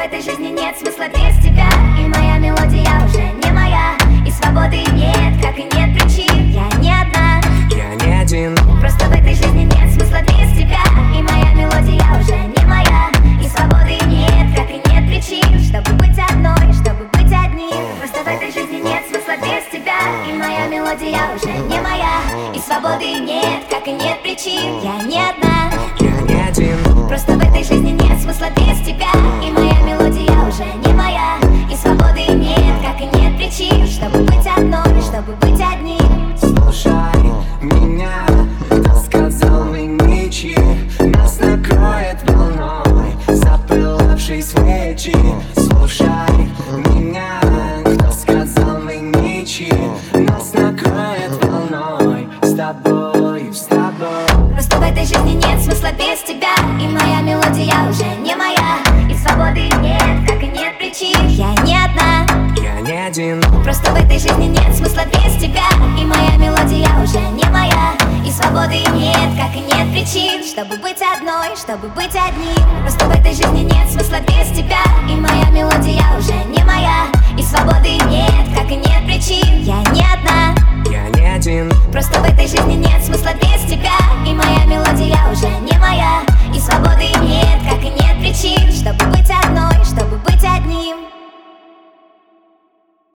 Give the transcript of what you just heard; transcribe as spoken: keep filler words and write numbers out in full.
этой жизни нет смысла без тебя. И моя мелодия уже не моя, и свободы нет, как и нет причин. Я не одна, я не один. Просто в этой жизни нет смысла без тебя. И моя мелодия уже не моя, и свободы нет, как и нет причин. Чтобы быть одной, чтобы быть одним. Просто в этой жизни нет смысла без тебя. И моя мелодия уже не моя, и свободы нет, как и нет причин. Я не одна, я не один. Просто в этой жизни нет смысла без тебя. И моя мелодия уже не моя, и свободы нет, как и нет причин. Чтобы быть одной, чтобы быть одним. Слушай меня, кто сказал мы ничьи, нас накроет волной запылавшей свечи. Слушай меня, кто сказал мы ничьи, нас накроет волной с тобой, с тобой. Просто в этой жизни нет смысла без тебя. И моя мелодия уже не моя, и свободы нет, как и нет причин. Я не одна, я не один. Просто в этой жизни нет смысла без тебя. И моя мелодия уже не моя, и свободы нет, как и нет причин. Чтобы быть одной, чтобы быть одним. Просто в этой жизни нет смысла без тебя.